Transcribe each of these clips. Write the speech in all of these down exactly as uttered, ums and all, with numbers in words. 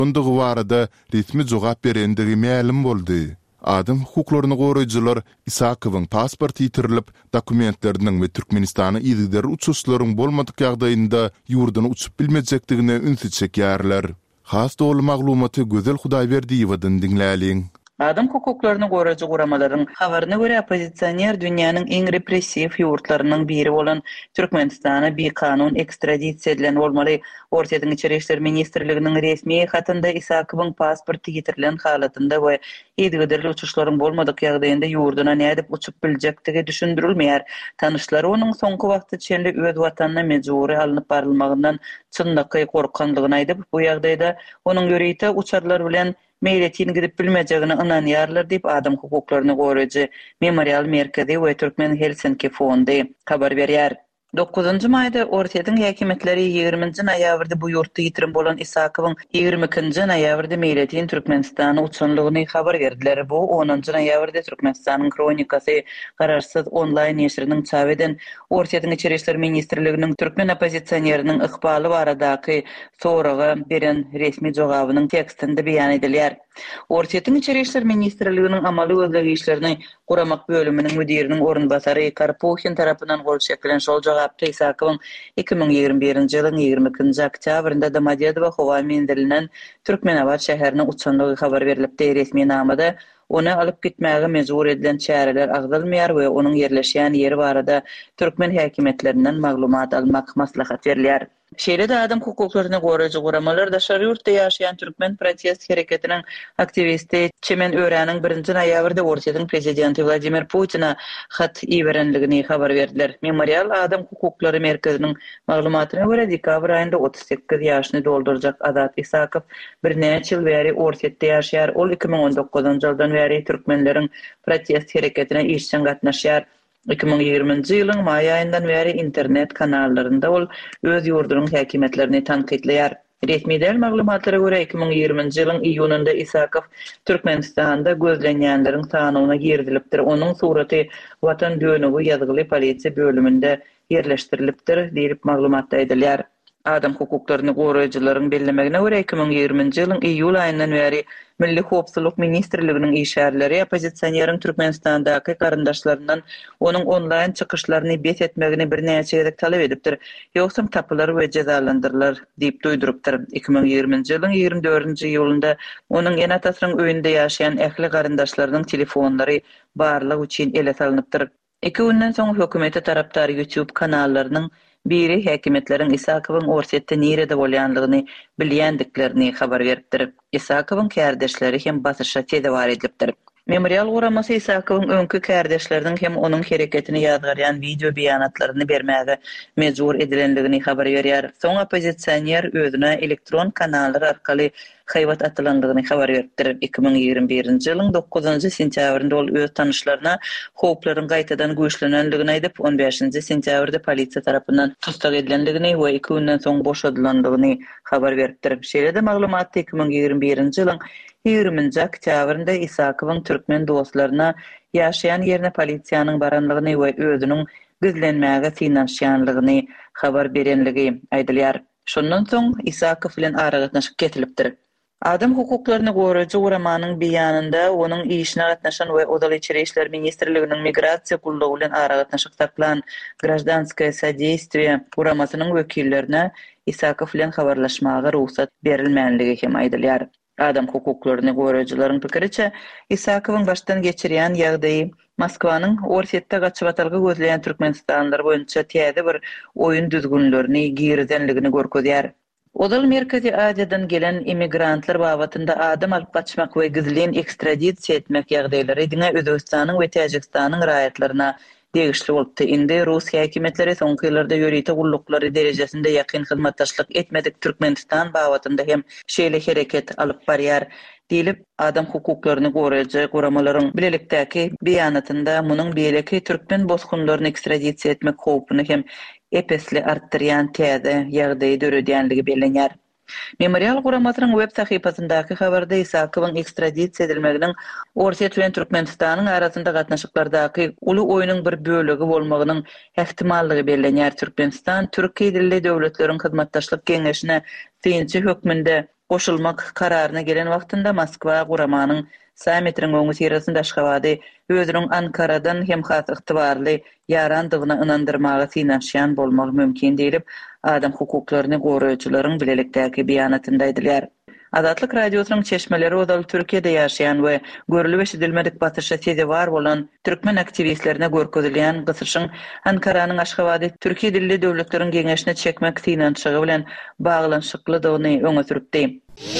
Onduğu barada resmi jogap berendigi ma'lum boldy. Adam hukuklaryny goraýjylar Isakowyň pasporty ýitirilip, dokumentleriniň we Türkmenistana ýygdary uçuşlaryň bolmadyk ýagdaýynda ýurduny uçup bilmejekdigine ünsüz çekýärler. Has dolu maglumaty Gözel Hudaýberdiýewadan dinläliň. Adam hukuklaryny goraýjy guramalaryň habaryna görä opozisiýner dünýäniň iň repressiw ýurtlarynyň biri bolan Türkmenistana bir kanun ekstradisiýa edilen bolmaly. Ortadan içeri işler ministrliginiň resmi hatynda Isakowyň pasporty ýitirilen halatynda we ýygdary uçuşlaryň bolmadyk ýagdaýynda ýurduna nädip uçup biljekdigi düşündirilmeýär. Tanışlary onuň soňky wagtda çenli öz watanyna mejburi alınıp barylmagyndan çyndaky gorkandygyny aýdyp, bu ýagdaýda onuň ýöreýte uçarlar bilen meýletini gidip bilmejegini ynanýarlar diýip adam hukuklaryny goraýjy Memorial Merkezi we Türkmen Helsinki fondy habar berýär. dokuzunçy maýda Ortadan häkimetleri ýygrüminji noýabrda bu ýurtda ýitirim bolan Isakowyň ýygrimi ikinji noýabrda meýletin Türkmenistana uçanlygyny habar berdiler. Bu onunçy noýabrda Türkmenistanyň kronikasy gararsyz onlaýn ýeşiriniň çap eden Ortadan içeri işler ministrliginiň türkmen opozisiýerleriniň ykbaly baradaky soragy beren resmi jogabynyň tekstinde beýan edilýär. Ortadan içeri işler ministrliginiň amaly gözlegi işlerini guramak bölüminiň müdiriniň orunbasary Karpuhin tarapyndan gol çekilen şol jogapda Isakowyň iki ming ýygrimi birinji ýylyň ýygrimi ikinji oktýabrynda Domodedowo howa mendirilen Türkmenabad şäherine uçanlygy habar berilipdi. Resmi namada onu alyp gitmäge mejbur edilen çäreler agdalmaýar we onuň ýerleşýän ýeri barada türkmen häkimetlerinden maglumat almak maslahat berilýär. Şeýle-de adam hukuklaryny goraýjy guramalar daşary ýurtda ýaşaýan türkmen protest hereketiniň aktivisti Çemen Öräniň birinji noýabrda Ortadan prezidenti Vladimir Putina hat iberenligini habar berdiler. Memorial Adam Hukuklary Merkeziniň maglumatyna görä dekabr aýynda otuz sekiz ýaşyny doldurjak Azat Isakow bir neçe ýyl bäri Ortadan ýaşaýar. Ol iki ming on dokuzunçy ýyldan bäri türkmenleriň protest hereketine işçen gatnaşýar. iki ming ýygrimiňji ýylyň maý aýyndan bäri internet kanallarynda ol öz ýurdunyň häkimetlerini tanqidleýär. Resmi däl maglumatlara görä iki ming ýygrimiňji ýylyň iýunynda Isakow Türkmenistanda gözlenýänleriň sanyna girdilipdir. Onuň suraty Watan dönügi ýazgyly polisiýa bölüminde ýerleşdirilipdir diýip maglumatda edilýär. Adam hukuklaryny goraýjylaryň bellemegine görä iki ming ýygrimiňji ýylyň iýul aýyndan bäri Milli Howpsuzlyk Ministrliginiň işärleri opozisiýoneriň Türkmenistandaky garyndaşlaryndan onuň onlaýn çykyşlaryny bet etmegini bir näçe ýerek talap edipdir. Ýoksa tapylar we jezalandyrlar diýip duýdurupdyr. iki ming ýygrimiňji ýylyň ýygrimi dördünçi ýylynda onuň enatasryň öýünde ýaşaýan ähli garyndaşlarynyň telefonlary barlygy üçin ele salynıpdyr. iki günden soň hökümete tarapdary YouTube kanallarynyň biri häkimetleriň Isakowyň Orsetde nerede bolýanlygyny bilýändiklerini habar beripdir. Isakowyň kärdeşleri hem basyrşa tedewar edilipdir. Memorial guramasy Isakowyň öňkü kärdeşleriniň hem onuň hereketini ýazgarýan video beýanatlaryny bermäge mejbur edilenligini habar berýär. Soň opozisiýoner özüne elektron kanallar arkaly haýwat atylandygyny habar beripdir. iki ming ýygrimi birinji ýylyň dokuzunçy sentýabrynda ol öz tanışlaryna howplaryň gaýtadan güýçlenenligini aýdyp, on beşinji sentýabrda polisiýa tarapyndan tutsak edilenligini we iki günden soň boşadylandygyny habar beripdir. Şeýle-de maglumatda iki ming ýygrimi birinji ýylyň ýygrimiňji oktýabrynda Isakowyň türkmen dostlaryna ýaşaýan ýerine polisiýanyň baranlygyny we özüniň gizlenmäge synanýanlygyny habar berenligi aýdylýar. Şondan soň Isakow bilen aragatnaşyp ketilipdir. Adam hukuklaryny goraýjy guramanyň beýanynda onuň işine gatnaşan we Odaly içeri işler ministrliginiň migrasiýa gullugy bilen aragatnaşyk taplan gражданское содействие guramasynyň wekillerine Isakow bilen habarlaşmaga ruhsat berilmänligi hem aýdylýar. Adam hukuklaryny goraýjylaryň pikiriçe Isakowyň başdan geçirýän ýagdaýy Moskwanyň Orsetde gaçyp atalgy gözleýän türkmenistanlylar boýunça täze bir oýun düzgünlerini girdenligini görkezýär. Odaly Merkezi Aziýadan gelen immigrantlar babatynda adam alyp gaçmak we gizlen ekstradisiýa etmek ýagdaýlary diňe Özbekistanyň we Täjikistanyň raýatlaryna degişli bolupdy. Indi Rus häkimetleri soňky ýyllarda ýöreýte gullukları derejesinde ýakyn hyzmatdaşlyk etmedik Türkmenistan babatynda hem şeýle hereket alyp barýar diýilip adam hukuklaryny goraýjy guramalaryň bilelikdäki beýanatynda munyň beýleki türkmen bozgunlaryny ekstradisiýa etmek howpuny hem epesli artdyrýan täze ýagdaýy döredýänligi bellenýär. Memorial guramasynyň web sahypasyndaky habarda Isakowyň ekstradisiýa edilmeginiň Orset bilen Türkmenistanyň arasynda gatnaşyklardaky uly oýunyň bir bölegi bolmagynyň ähtimallygy bellenýär. Türkmenistan Türkiýe dilli döwletleriň hyzmatdaşlyk geňeşine synçy hökmünde goşulmak kararyna gelen wagtynda Moskwa guramanyň Sametrin öňü tirasynda Aşgabaty özüniň Ankaradan hem has ygtybarly ýarandygyna ynandyrmagy synanşýan bolmagy mümkin diýip adam hukuklaryny goraýjylaryň bilelikdäki beýanatynda aýdylýar. Azatlyk radiosynyň çeşmeleri odaly Türkiýede ýaşaýan we görülip eşidilmedik batyrşa sede bar bolan türkmen aktivistlerine görkezilýän gysyşyň Ankaranyň Aşgabaty Türkiýe dilli döwletleriň geňeşine çekmek synanşygy bilen baglanşyklydygyny öňe süripdi.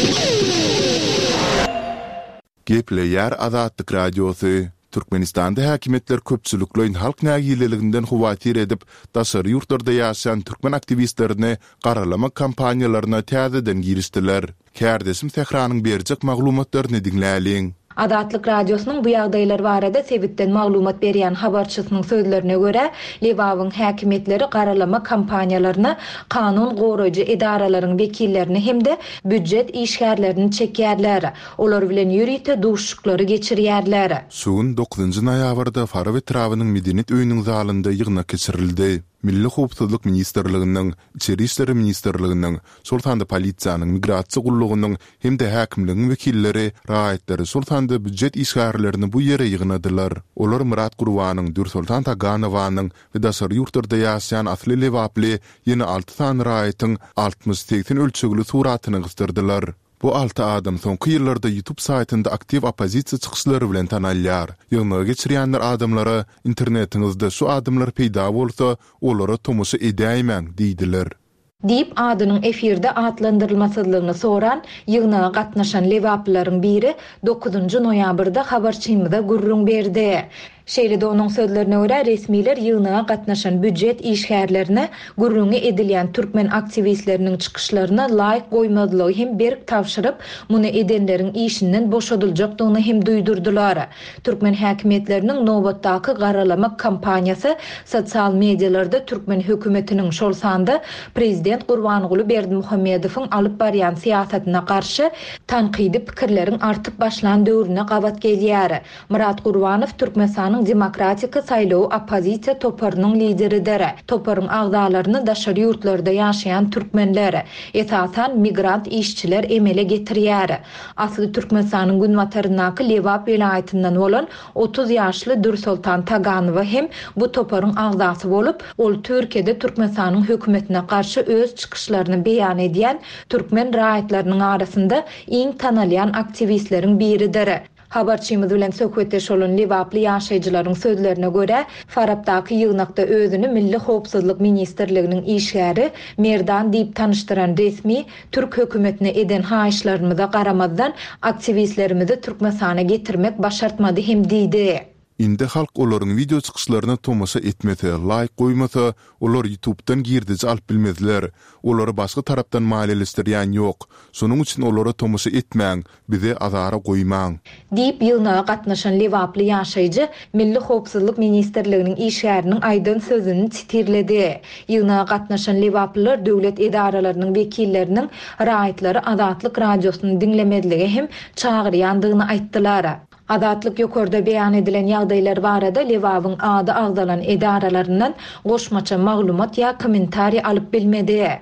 Gepleýär Azatlyk radiosy. Türkmenistanda häkimetler köpçüliklerin halk nägileliginden huwatir edip, daşary ýurtlarda ýaşaýan türkmen aktivistlerini garalama kampaniýalaryna täzeden girişdiler. Kärdesim Sehranyň berjek maglumatlaryny dinläliň. Azatlyk radiosynyň bu ýagdaýlar barada sebitden maglumat berýän habarçysynyň sözlerine görä, Lewawyň häkimetleri garalama kampaniýalaryna kanun goraýjy edaralaryň wekillerini hemde büdjet işgärlerini çekýärler. Olar bilen ýürite duşuklary geçirýärler. Suwun dokuzunçy noýabrda Farwet Trawynyň Medeniyet öýüniň zalynda ýygna keçirildi. Milli Howpsuzlyk Ministrliginiň, İçeri işleri Ministrliginiň, Sultanda polisiýanyň, migrasiýa gullugynyň hemde häkimligiň wekilleri, raýatları Sultanda büdjet işgärlerini bu ýere ýygnadylar. Olar Murat Gurbanyň, Dur Sultan Taganowanyň we daşary ýurtlarda ýaşaýan asly lewaply ýene alty san raýatyň altymyş seksen ölçegli suratyny gystyrdylar. Bu altı adam soňky ýyllarda YouTube saytynda aktiv opozisiýa çykyşlary bilen tanalýar. Ýygnaga geçirýänler adamlara internetiňizde şu adamlar peýda bolsa, olara tomusy edäýmäň diýdiler. Dip adynyň efirde atlandyrylmasyzlygyny soran ýygnaga gatnaşan lewaplylaryň biri dokuzunçy noýabrda habarçymyza gurrun berdi. Şeýle-de onuň sözlerine görä resmiler ýygnaga gatnaşan büdjet işgärlerine gurrun edilýän türkmen aktivistleriniň çykyşlaryna laýyk goýmadylygy hem berk tawşyryp, muny edenleriň işinden boşadyljakdygyny hem duýdurdular. Türkmen häkimetleriniň nobatdaky garalama kampaniýasy sosial medialarda türkmen hökümetiniň şol sanda prezident Gurbanguly Berdimuhammedowyň alyp barýan siýasatyna garşy tanqidi pikirleriň artyp başlan döwrüne gabat gelýär. Murat Gurbanow Türkmenistanyň demokratik saýlaw opozisiýa toparynyň lideridir. Toparyň agdalaryny daşary ýurtlarda ýaşaýan türkmenler, esasan migrant işçiler emele getirýär. Asly Türkmenistanyň Günwatarynaky Lewap welaýatyndan bolan otuz ýaşly Dur Sultan Taganow hem bu toparyň agdasy bolup, ol Türkiýede Türkmenistanyň hökümetine garşy öz çykyşlaryny beýan edýän türkmen raýatlarynyň arasynda iň tanalýan aktivistleriň biridir. Habarçymyz bilen söhbetdeş bolan Lewaply ýaşaýjylaryň sözlerine görä, Farabdaky ýygnakda özüni Milli Howpsuzlyk Ministrliginiň işgäri Merdan diýip tanıştyran resmi Türk hökümetine eden haýyşlarymyza garamazdan aktivistlerimizi Türkmenistana getirmek başartmady hem diýdi. Indi halk olaryň video çykyşlaryna tomasha etmese, like goýmasa, olar YouTube'dan girdici alyp bilmezler. Olary başga tarapdan maliýeleşdirýän ýok. Şonuň üçin olara tomasha etmäň, bize azara goýmaň. Diýip ýygnaga gatnaşan Lewaply ýaşaýjy Milli Howpsuzlyk Ministrliginiň işgäriniň aýdan sözüni titirledi. Ýygnaga gatnaşan Lewaplylar döwlet edaralarynyň wekilleriniň raýatlary Azatlyk radiosyny dinlemediligi hem çagyrýandygyny aýtdylar. Azatlyk ýokarda beýan edilen ýagdaýlar barada Lewawyň ady agdalan edaralaryndan goşmaça maglumat ýa kommentari alyp bilmedi.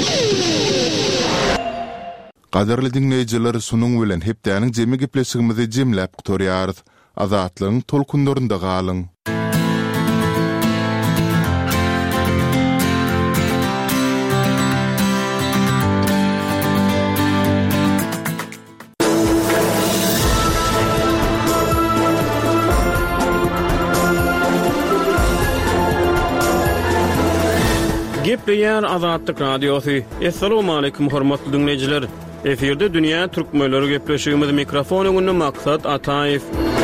Gaderli dinleýijiler, sunuň bilen hepdäniň jemi gepleşigimizi jemläp gutarýarys. Azatlygyň tolkunlarynda galyň. Gepleýär Azatlyk radiosy. Assalamu alaykum hormatly dinleýijiler. Eferde dünýä türkmenleri gepleşigimiz mikrofon öňünde Maksat Ataýew.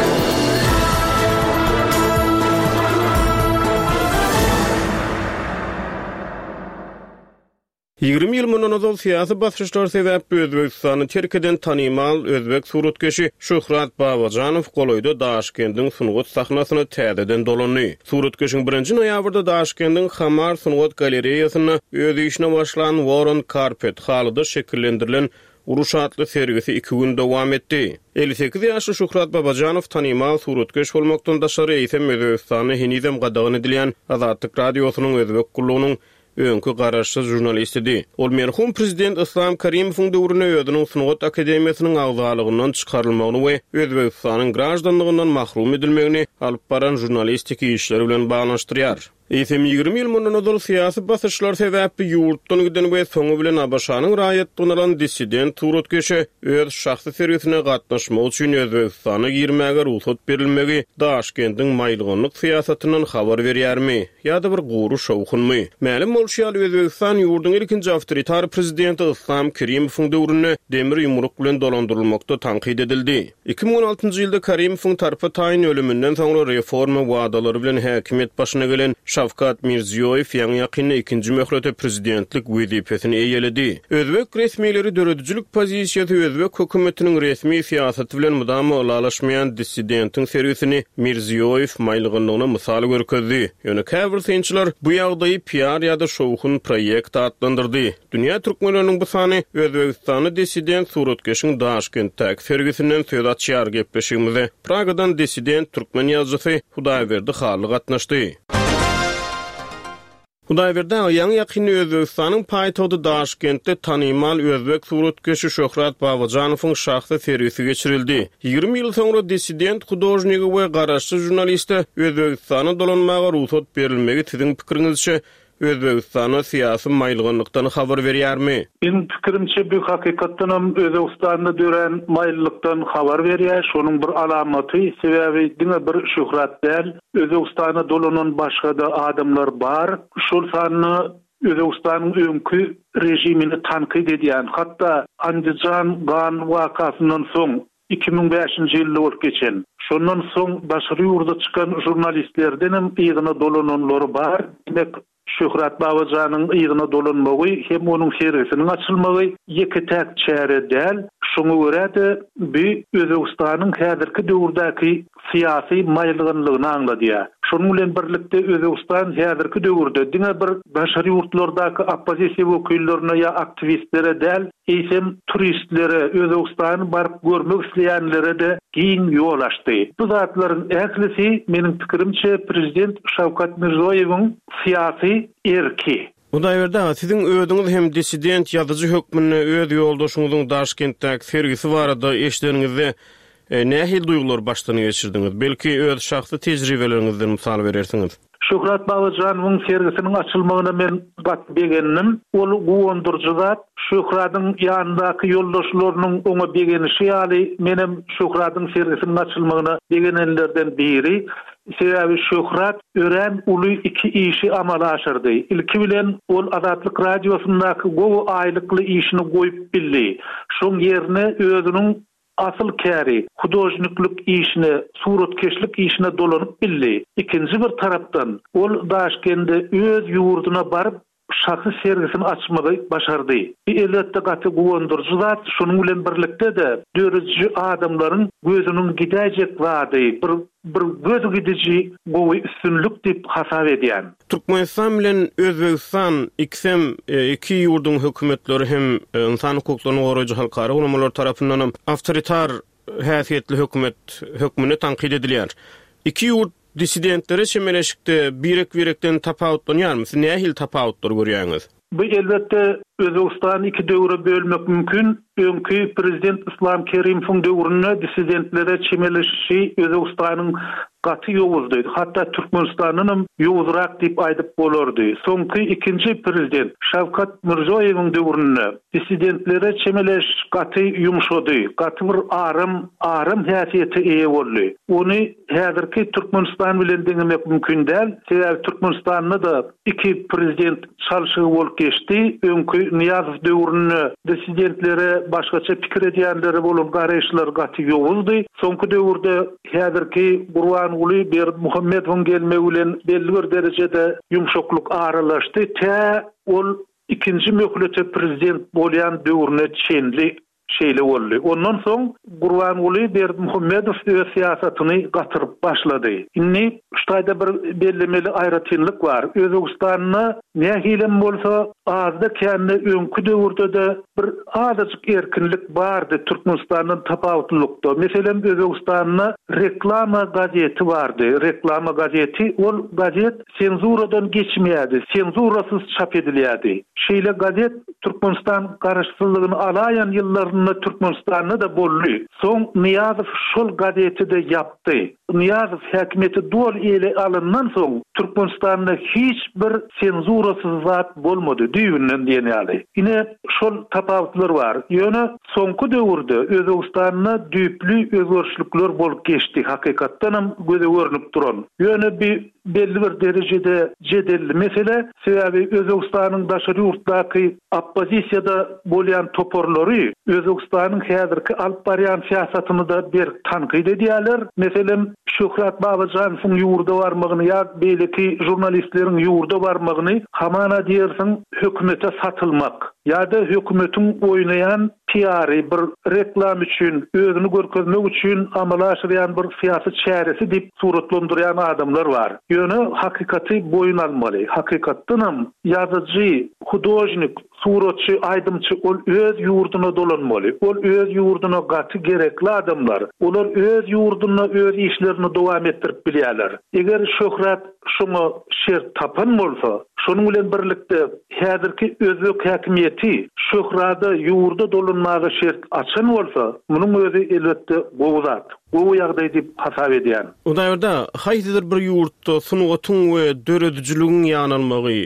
ýygrimi ýyl mundan ozal syýasy basışlar sebäp Özbekistanyň Türkiýeden tanymal özbek suratkeşi Şöhrat Babajanow goloýda Daşkendiň Sungut sahnasyny täzeden dolany. Suratkeşiň birinji noýabrda Daşkendiň Hamar Sungut galereýasyna öz işine başlan Warren Carpet halyda şekillendirilen uruş atly sergisi iki gün dowam etdi. elli sekiz ýaşly Şöhrat Babajanow tanymal suratkeş bolmakdan daşary ýa-da Özbekistanyň hinizem gadagyny edilýän Azatlyk radiosynyň özbek gullugynyň öňkü garaşsyz jurnalist idi. Ol merhum prezident Islam Karimowyň döwrüne ödüniň Sunugat Akademiýasynyň agzalygyndan çykarylmagyny we Özbegistanyň grajdandygyndan mahrum edilmegini alyp baran jurnalistik işleri bilen baglanşdyrýar. Eýsem ýygrimi ýyl mundan odal syýasy basyrçylar sebäpli ýurtdan giden we soňy bilen abaşanyň raýatdynalan dissident Turutkeşe öz şahsy serwisine gatnaşmak üçin Özbegistana girmäge ruhsat berilmegi Daşkendiň maýlygynlyk syýasatynyň habar berýärmi? Ýa-da bir guru şowkunmy? Mälim bolşýar Özbegistan ýurdunyň ilkinji awtoritar prezidenti Islam Karimowyň döwrüne demir ýumruk bilen dolandyrylmakda tanqid edildi. iki ming on altıncı ýylda Karimowyň tarapy taýin ölümünden soňra reforma wadalary bilen häkimet başyna gelen Şavkat Mirziyoyev ýa-ni ýakynda ikinji möhrete prezidentlik wezipesini eýeledi. Özbek resmiýetleri döredijlik pozisiýasy Özbek hökümetiniň resmi syýasaty bilen mudam olalaşmaýan dissidentin serwisini Mirziyoyev maýlygynlygyna mysal görkezdi. Ýöne käbir synçylar bu ýagdaýy P R ýa-da şowhun proýekt adlandyrdy. Dünýä türkmenläriniň bu sany Özbegistany dissident Surutkeşiň Daşkentdäki serwisinden söz açýar gepleşigimizde Pragadan dissident türkmen ýazgysy Hudaýberdi Haly gatnaşdy. Hudaýberde ýa-ni ýakynda Özbegistanyň paýtagty Daşkentde tanymal Özbek surutkeşi Şöhrat Babajanowyň şahsy serwisi geçirildi. ýygrimi ýyl soňra dissident hudojnigy we garaşçy jurnaliste Özbegistana dolanmaga ruhsat berilmegi siziň pikiriňizçe Özbegistana syýasy maýlygynlykdan habar berýärmi? Benim pikirimçe bu hakykatdan Özbegistanda dören maýlylykdan habar berýär. Şonuň bir alamaty sebäbi diňe bir şöhrat däl. Özbegistana dolanan başga da adamlar bar. Şol sanyny Özbegistanyň öňkü rejimini tanqid edýän, hatda Andijan Gan wakasyndan soň iki ming beşinji ýylda bolup geçen. Şondan soň başga ýurda çykan jurnalistlerden hem ýygyna dolananlar bar. Demek Şöhrat Babajanyň ýygyna dolanmagy hem onuň serwisiniň açylmagy iki täk çäre däl. Şoňa görä de bu Özbegistanyň häzirki döwürdäki syýasy maýlygynlygyny anladýar. Şonuň bilen birlikde Özbegistan häzirki döwürde diňe bir başary ýurtlardaky oppozisiýa wekillerine ýa aktivistlere däl, eýsem turistlere, Özbegistany baryp görmek isleýänlere de giň ýol açdy. Bu zatlaryň äklisi meniň pikirimçe prezident Şavkat Mirziyoyewiň syýasy erki. Hudaýberde siziň öýdüňiz hem dissident ýazyjy hökmüne öýd ýoldaşyňyzyň Daşkentdäki serwisi barada eşitdiňizde e, nähil duýgular başdan geçirdiňiz? Belki öýd şahsy tejribeleriňizden mysal berersiňiz. Şöhrat Babajanowyň serwisiniň açylmagyna men gat begendim. Ol gowandyrjy zat Şöhratyň ýanyndaky ýoldaşlarynyň oňa begenişi ýaly menem Şöhratyň serwisiniň açylmagyna begenenlerden biri. Sebäbi Şöhrat ören uly iki işi amala aşyrdy. Ilki bilen ol Azatlyk radiosundaky gowy aýlykly işini goýup bildi. Şoň ýerine özüniň asyl käri, hudojniklik işine, suratkeşlik işine dolanyp bildi. İkinji bir tarapdan ol Daşkentde öz ýurduna baryp şahsy serwisini açmagy başardy. Elbetde gaty gowandyrjy zat şonuň bilen birlikde de dörediji adamlaryň gözüniň gidäjek wady bir bir göz gidici gowy üstünlük dip hasap edýän. Türkmenistan bilen Özbegistan iksem e, iki ýurdun hökümetleri hem e, insan hukuklaryny goraýjy halkara ulamalar tarapyndan awtoritar häsiýetli hökümet hökmüne tanqid edilýär. İki ýurt dissidentleri çemeleşikde birek-birekden tapawutlanýarmy? Nähil tapawutlar görýäňiz? Bu elbette Özbegistany iki döwre bölmek mümkin. Öňkü prezident Islam Karimowyň döwründe dissidentlere çemeleşişi Özbegistanyň gaty ýowuzdy. Hatda Türkmenistanyň ýowuzrak diýip aýdyp bolardy. Soňky ikinji prezident Şavkat Mirziyoyewiň döwründe dissidentlere çemeleş gaty ýumşady. Gaty bir arym, arym häsiýeti eýe boldy. Ony häzirki Türkmenistan bilen deňemek mümkin däl. Sebäbi Türkmenistanyň da iki prezident çalşygy bolup geçdi. Öňkü Niýazow döwründe dissidentlere başgaça pikir edýänleri bolup garaýşylar gaty ýowuzdy. Soňky döwürde häzirki Gurban Uly bir Muhammedowyň gelmegi bilen belli bir derejede ýumşaklyk aralaşdy. Tä ol ikinji möhülete prezident bolýan döwrüne çenli şeýle boldy. Ondan soň Gurbanuly Berdimuhammedow öz siýasatyny gatyryp başlady. Inni ştaýda bir bellemeli aýratynlyk bar. Özbegistanyny nähilem bolsa azda kendi öňkü döwürde bir azajyk erkinlik bardy Türkmenistanyň tapawutlykda. Meselem Özbegistanyň reklama gazeti bardy. Reklama gazeti ol gazet senzuradan geçmeýärdi. Senzurasyz çap edilýärdi. Şeýle gazet Türkmenistan garaşsyzlygyny alaýan ýyllaryny Türkmenistanyny da boldy. Soň Niýazow şol gazeti de yapdy. Niýazow häkimeti dol ele alyndan soň Türkmenistanyň hiç bir senzurasyz zat bolmady diýilen diýenýärdi. Ine şol tapawutlar bar. Ýöne soňky döwürde Özbegistanyna düýpli özgörüşlikler bolup geçdi. Hakykatdan göze görünüp duran. Ýöne bir belli bir derejede jedelli mesele sebäbi Özbegistanyň daşary ýurtdaky oppozisiýada bolýan toporlary Özbegistanyň häzirki alyp barýan siýasatyny da bir tanqid edýärler. Meselem Şöhret Babajanowyň ýurda barmagyny ýa beýleki jurnalistleriň ýurda barmagyny hamana diýersiň hökümete satylmak ýa-da hökümetiň oýnayan P R bir reklam üçin, özüni görkezmek üçin amala aşyrýan bir syýasy çäresi diýip suratlandyrýan adamlar bar. Ýöne hakykaty boyun almaly. Hakykatdanam ýazyjy, hudojnik, suratçy, aýdymçy ol öz ýurduna dolanmaly. Ol öz ýurduna gaty gerekli adamlar. Olar öz ýurduna öz işlerini dowam etdirip bilýärler. Eger şöhret şunu şert tapan bolsa, şonuň bilen birlikde häzirki özbek häkimiýeti şöhrada ýurda dolanmagy şert açan bolsa, munyň özü elbetde gowzat. Bu ýagdaý diýip hasap edýän. O daýerda haýdydyr bir ýurtda sunugatyň we döredijiligiň ýanylmagy,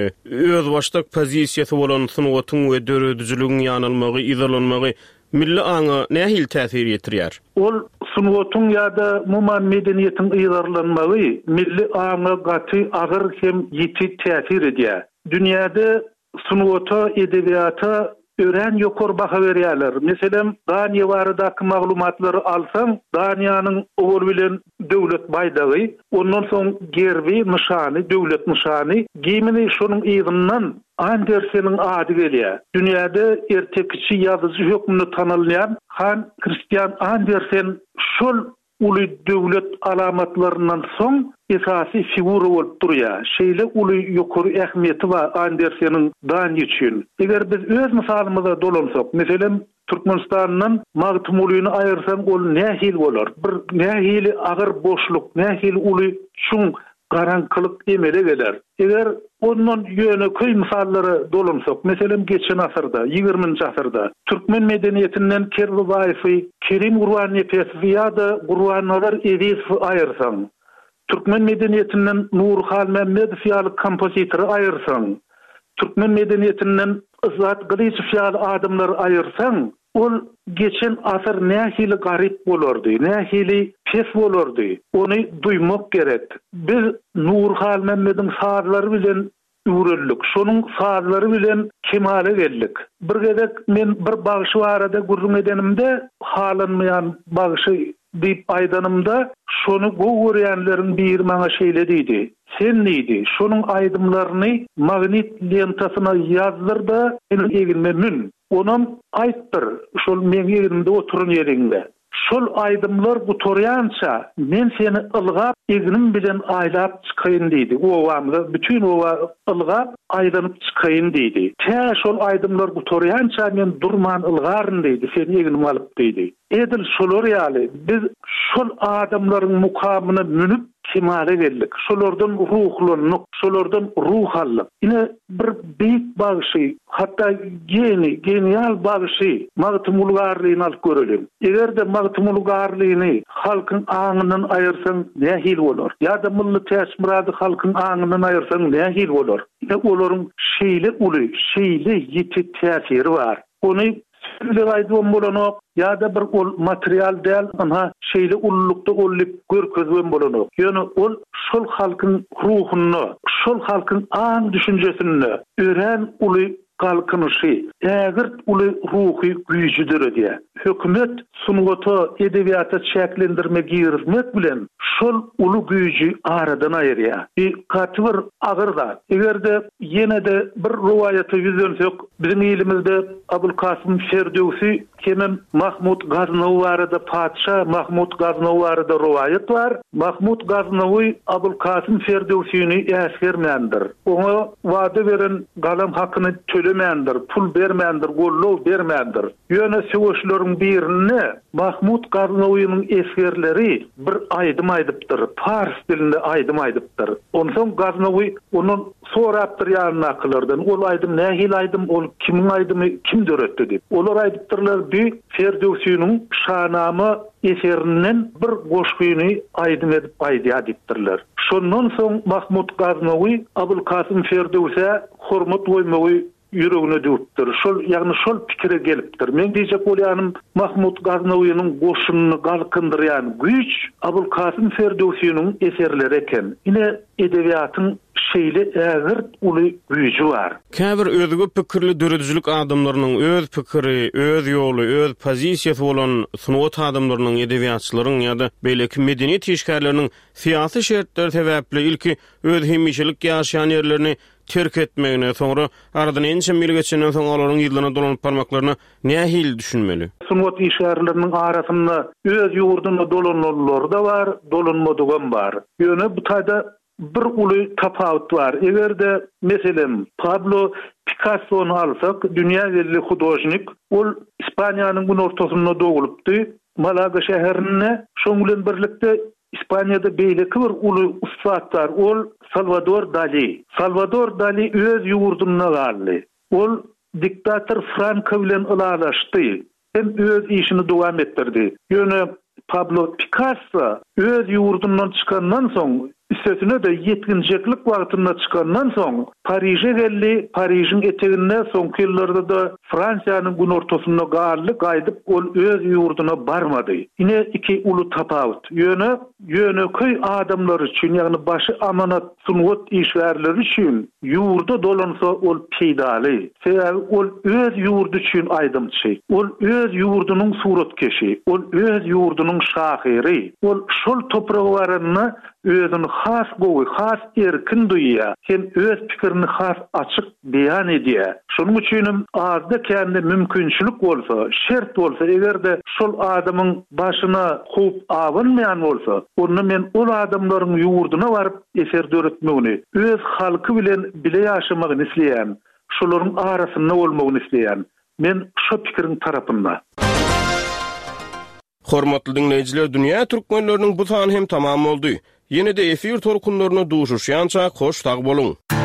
öz başdak pozisiýasy bolan sunugatyň we döredijiligiň ýanylmagy, izolanmagy milli aňa nähil täsir ýetirýär? Ol sunugatyň ýa-da muman medeniýetiň ýygarlanmagy milli aňa gaty agyr hem ýiti täsir edýär. Dünýäde sunugata, edebiýata ören ýokary baha berýärler. Meselem Daniýa baradaky maglumatlary alsaň, Daniýanyň owul bilen döwlet baýdagy, ondan soň gerbi, nyşany, döwlet nyşany, gimini şonuň ýygyndan Anderseniň ady gelýär. Dünýäde ertekçi ýazyjy hökmüni tanylýan Han Christian Andersen şol uly döwlet alamatlaryndan soň esasy figura bolup durýar. Şeýle uly ýokary ähmiýeti bar Anderseniň Daniýa üçin. Eger biz öz misalymyza dolansak, meselem Türkmenistanyň magtumulyny aýyrsaň ol nähil bolar? Bir nähili agyr boşluk, nähil uly şuň garankylyk emele geler. Eger ondan ýöneköy misallary dolansak, meselem geçen asyrda, ýygrüminji asyrda türkmen medeniýetinden Kerbibaýew, Kerim Gurbanýepew ýa-da Gurbanawar Edisov aýyrsaň, türkmen medeniýetinden Nurhal Memmedow ýaly kompozitor aýyrsaň, türkmen medeniýetinden Izzat Glyçew ýaly adamlar aýyrsaň, ol geçen asır nähili garip bolardy, nähili pes bolardy. Ony duymak gerek. Biz Nurhal Memmedow sazlary bilen ýüreldik. Şonuň sazlary bilen kemale geldik. Bir gezek men bir bagyşy barada gurrun edenimde halanmayan bagyşy diýip aýdanymda şonu gowurýanlaryň biri maňa şeýle diýdi. Sen neydi? Şonuň aýdymlaryny magnit lentasyna ýazdyrda, eni egilme mün. Onam aýtdyr, şol meň ýerimde oturan ýeriňde. Şol aýdymlar gutorýança men seni ılgap, egnim bilen aýlap çykaýyn diýdi. Owamda bütün owa ılgap, aýdanyp çykaýyn diýdi. Tä şol aýdymlar gutorýança men durman ılgaryn diýdi. Seni egnim alyp diýdi. Edil şolar ýaly biz şol adamlaryň mukamyna münüp kemale geldik. Şolardan ruhlanlyk, şolardan ruh allyk. Ine bir beýik bagyşy, hatda geni, genial bagyşy magtymulgarlygyny alyp görelim. Egerde magtymulgarlygyny halkyň aňyndan aýyrsaň nähil bolar? Ýa-da milli täsirati halkyň aňyndan aýyrsaň nähil bolar? Ine olaryň şeýle uly, şeýle ýiti täsiri bar. Ony Sürleýdim bolanyk ýa-da bir ol material däl, ana şeýle ullukda ollyp görkezben bolanyk. Ýöne ol şol halkyň ruhuny, şol halkyň aň düşünjesini ören uly galkynysy, ägirt uly ruhy güýjüdir diýär. Hökümet sunugaty, edebiýata çäklendirme girmek bilen şol uly güýjü aradan aýyrýar. Bir gaty bir agyrda. Egerde ýene-de bir rowayaty ýüzlensek, biziň elimizde Abul Kasım Ferdowsi Kimim Mahmud Gaznavi barada padşa, Mahmud Gaznavi barada rivayet var. Mahmud Gaznavi Abul Kasım Ferdowsi'ni äsgermendir. Ona wada beren galam hakyny tölemendir, pul bermendir, gollaw bermendir. Ýöne söwüşleriň birini Mahmud Gaznavi'nin esgerleri bir aýdym aýdypdyr. Fars dilinde aýdym aýdypdyr. Onsoň Gaznavi onun sorapdyr ýanyna kylyrdan. Ol aýdym nähil aýdym, ol kimiň aýdymy, kim döretdi dip. Olar aýdypdyrlar bi Ferdowsi'nin şanamy eserinden bir goşgyny aýdym edip aýdýa dipdirler. Şondan soň Mahmud Gaznavi Abul Kasım Ferdowsi'e hormat goýmagy yüreğine döptür. Şol ýagny şol pikire gelipdir. Men diýjek bolýanym Mahmud Gaznawi'niň goşunyny galkyndyran güç Abul Kasım Ferdowsi'niň eserleri eken. Ine edebiýatyň şeýle ägir uly güýji bar. Käbir özüge pikirli döredijlik adamlarynyň öz pikiri, öz ýoly, öz pozisiýasy bolan sunwat adamlarynyň edebiýatçylaryň ýa-da beýleki medeniýet işgärleriniň syýasy şertleri sebäpli ilki öz hemişelik ýaşaýan ýerlerini terk etmegine, soňra aradan ençe mil geçenden soň olaryň ýylyna dolanyp barmaklaryna nähil düşünmeli? Sunwat işgärleriniň arasynda öz ýurduny dolananlar da bar, dolanmadygan bar. Ýöne bu taýda bir uly tapawut bar. Egerde meselem Pablo Picasso'nu alsak, dünýä belli hudojnik, ol Ispaniýanyň bu ortasynda dogulupdy. Malaga şäherinde şoň bilen birlikde İspanya'da beýleki bir uly ustadlar, ol Salvador Dali. Salvador Dali öz ýurduna galdy. Ol diktator Franco bilen ılalaşdy. Hem öz işini dowam etdirdi. Ýöne Pablo Picasso öz ýurdundan çykandan soň, üstesine de yetkinjeklik wagtynda çykandan soň Parij'e geldi. Parij'in eteginde soňky ýyllarda da Fransiýanyň gün ortasynda garly gaýdyp ol öz ýurduna barmady. Ine iki uly tapawut. Ýöne ýöne köy adamlary üçin, ýagny başı amanat sunwat işgärleri üçin ýurda dolansa ol peýdaly. Sebäbi ol öz ýurdu üçin aýdymçy. Ol öz ýurdunyň suratkeşi, ol öz ýurdunyň şahyry. Ol şol topragy baranyny özüni has gowy, has erkin duýýar. Hem öz pikirini has açyk beýan edýär. Şonuň üçin azda kendi mümkinçilik bolsa, şert bolsa, egerde şol adamyň başyna hup awynmaýan bolsa, onu men ol adamlaryň ýurduna baryp eser döretmegini, öz halky bilen bile ýaşamagyny isleýän, şolaryň arasynda bolmagyny isleýän. Men şu pikiriň tarapynda. Hormatly dinleyijiler, dünýä türkmenleriniň bu sany hem tamam boldy. Ýene-de efir torkunlaryna duşuşýança hoş tag boluň.